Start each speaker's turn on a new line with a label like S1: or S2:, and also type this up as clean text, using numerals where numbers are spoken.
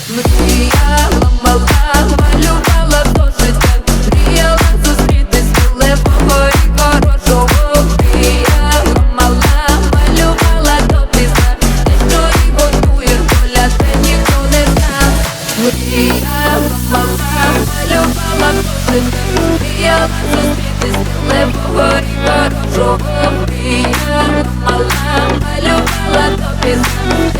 S1: Мріяла мала, малювала в зошитах, мріяла зустрітись милого і хорошого. Мріяла мала, малювала до пізна, те, що їй готує доля, це ніхто не знав. Мріяла мала, малювала в зошитах, мріяла зустрітись милого і хорошого. Мріяла мала, малювала до пізна.